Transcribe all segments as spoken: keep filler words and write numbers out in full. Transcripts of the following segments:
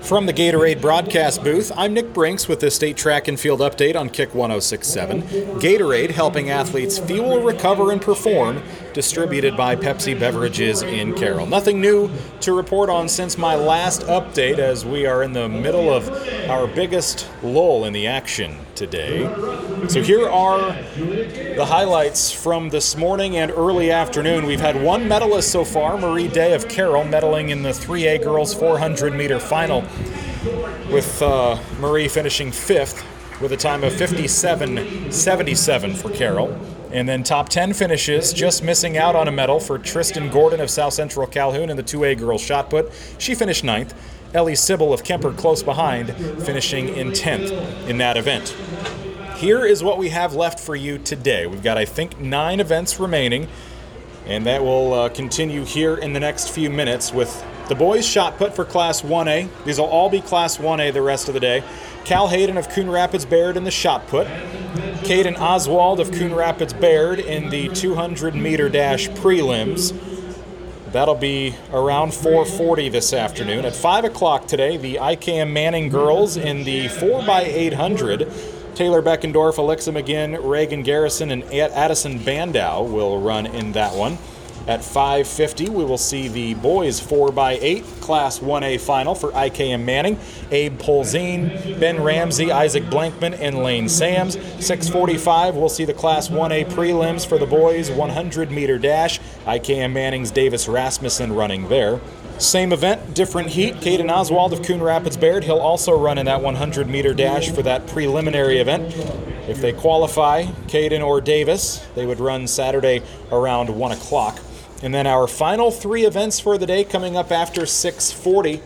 From the Gatorade broadcast booth, I'm Nick Brinks with the State Track and Field Update on Kick one oh six point seven. Gatorade, helping athletes fuel, recover, and perform, distributed by Pepsi Beverages in Carroll. Nothing new to report on since my last update, as we are in the middle of our biggest lull in the action today. So here are the highlights from this morning and early afternoon. We've had one medalist so far, Marie Day of Carroll, medaling in the three A girls four hundred meter final, with uh, Marie finishing fifth with a time of fifty-seven seventy-seven for Carroll. And then top ten finishes, just missing out on a medal for Tristan Gordon of South Central Calhoun in the two A girls shot put. She finished ninth. Ellie Sybil of Kemper close behind, finishing in tenth in that event. Here is what we have left for you today. We've got, I think, nine events remaining, and that will uh, continue here in the next few minutes with the boys shot put for Class one A. These will all be Class one A the rest of the day. Cal Hayden of Coon Rapids Baird in the shot put. Caden Oswald of Coon Rapids Baird in the two hundred meter dash prelims. That'll be around four forty this afternoon. At five o'clock today, the I K M Manning girls in the four by eight hundred. Taylor Beckendorf, Alexa McGinn, Reagan Garrison, and Addison Bandow will run in that one. At five fifty, we will see the boys four by eight Class one A final for I K M Manning. Abe Polzine, Ben Ramsey, Isaac Blankman, and Lane Sams. six forty-five, we'll see the Class one A prelims for the boys one hundred meter dash. I K M Manning's Davis Rasmussen running there. Same event, different heat. Caden Oswald of Coon Rapids Baird, he'll also run in that one hundred meter dash for that preliminary event. If they qualify, Caden or Davis, they would run Saturday around one o'clock. And then our final three events for the day coming up after six forty.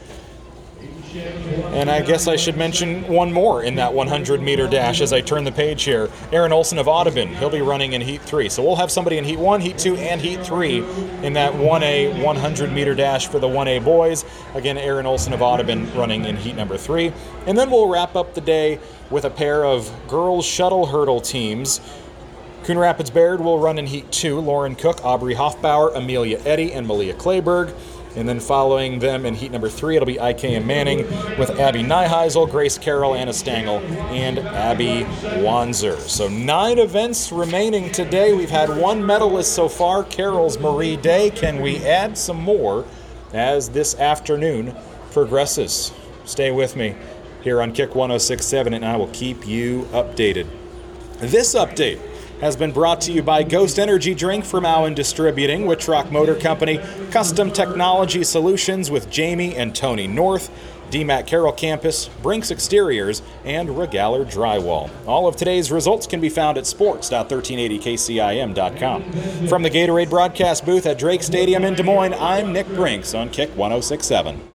And I guess I should mention one more in that one hundred meter dash as I turn the page here. Aaron Olson of Audubon, he'll be running in Heat three. So we'll have somebody in Heat one, Heat two, and Heat three in that one A one hundred meter dash for the one A boys. Again, Aaron Olson of Audubon running in Heat number three. And then we'll wrap up the day with a pair of girls shuttle hurdle teams. Coon Rapids Baird will run in Heat two. Lauren Cook, Aubrey Hoffbauer, Amelia Eddy, and Malia Clayberg. And then following them in Heat number three, it'll be I K M Manning with Abby Nyheisel, Grace Carroll, Anna Stangl, and Abby Wanzer. So nine events remaining today. We've had one medalist so far, Carroll's Marie Day. Can we add some more as this afternoon progresses? Stay with me here on Kick one oh six point seven, and I will keep you updated. This update has been brought to you by Ghost Energy Drink from Owen Distributing, Wittrock Motor Company, Custom Technology Solutions with Jamie and Tony North, D MAC Carroll Campus, Brinks Exteriors, and Regaler Drywall. All of today's results can be found at sports dot thirteen eighty K C I M dot com. From the Gatorade broadcast booth at Drake Stadium in Des Moines, I'm Nick Brinks on Kick one oh six point seven.